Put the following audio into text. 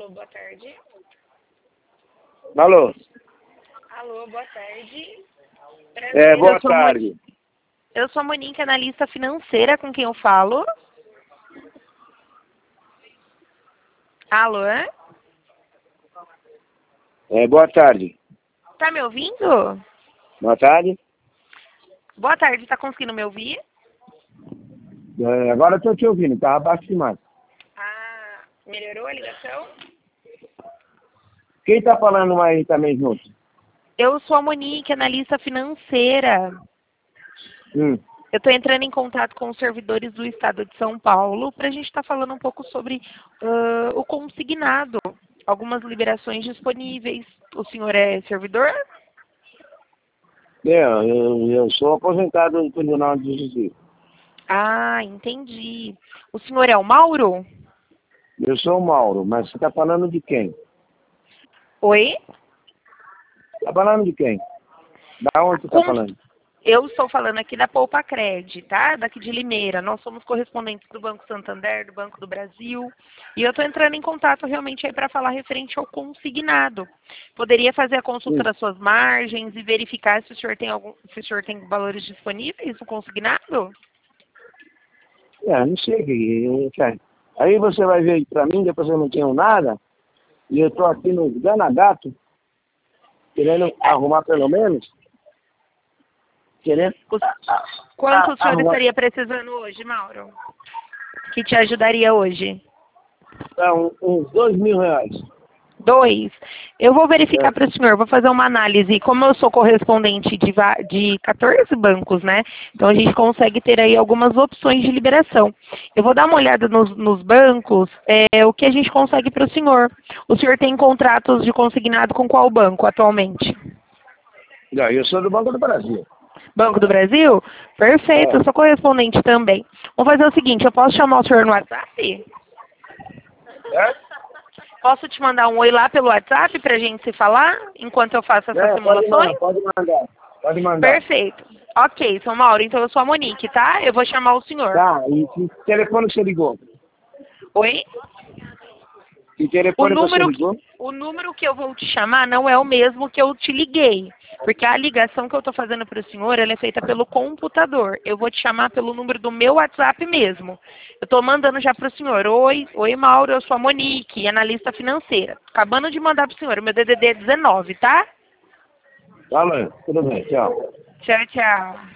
Alô, boa tarde. Alô? Alô, boa tarde. Boa tarde. Eu sou a Monique, analista financeira, com quem eu falo. Alô? Boa tarde. Tá me ouvindo? Boa tarde. Boa tarde, tá conseguindo me ouvir? Agora estou te ouvindo, estava baixo demais. Ah, melhorou a ligação? Quem está falando aí também junto? Eu sou a Monique, analista financeira. Eu estou entrando em contato com os servidores do Estado de São Paulo para a gente estar falando um pouco sobre o consignado. Algumas liberações disponíveis. O senhor é servidor? Eu sou aposentado do Tribunal de Justiça. Ah, entendi. O senhor é o Mauro? Eu sou o Mauro, mas você está falando de quem? Oi? Está falando de quem? Da onde você está falando? Eu estou falando aqui da Poupa Cred, tá? Daqui de Limeira. Nós somos correspondentes do Banco Santander, do Banco do Brasil. E eu estou entrando em contato realmente aí para falar referente ao consignado. Poderia fazer a consulta das suas margens e verificar se o senhor tem se o senhor tem valores disponíveis no consignado? Não sei. Aí você vai ver para mim, depois eu não tenho nada, e eu estou aqui no Ganagato, querendo arrumar pelo menos. Quanto o senhor estaria precisando hoje, Mauro? Que te ajudaria hoje? Uns R$2.000. 2. Eu vou verificar para o senhor, vou fazer uma análise. Como eu sou correspondente de 14 bancos, né? Então a gente consegue ter aí algumas opções de liberação. Eu vou dar uma olhada nos bancos, o que a gente consegue para o senhor. O senhor tem contratos de consignado com qual banco atualmente? Eu sou do Banco do Brasil. Banco do Brasil? Perfeito, eu sou correspondente também. Vamos fazer o seguinte, eu posso chamar o senhor no WhatsApp? Posso te mandar um oi lá pelo WhatsApp pra gente se falar, enquanto eu faço essas simulações? Pode mandar. Perfeito. Ok, São Mauro, então eu sou a Monique, tá? Eu vou chamar o senhor. Tá, e que telefone você ligou? Oi? Que telefone você ligou? O número que eu vou te chamar não é o mesmo que eu te liguei. Porque a ligação que eu estou fazendo para o senhor, ela é feita pelo computador. Eu vou te chamar pelo número do meu WhatsApp mesmo. Eu estou mandando já para o senhor. Oi, Mauro, eu sou a Monique, analista financeira. Acabando de mandar para o senhor. O meu DDD é 19, tá? Tá, mãe. Tudo bem, tchau. Tchau, tchau.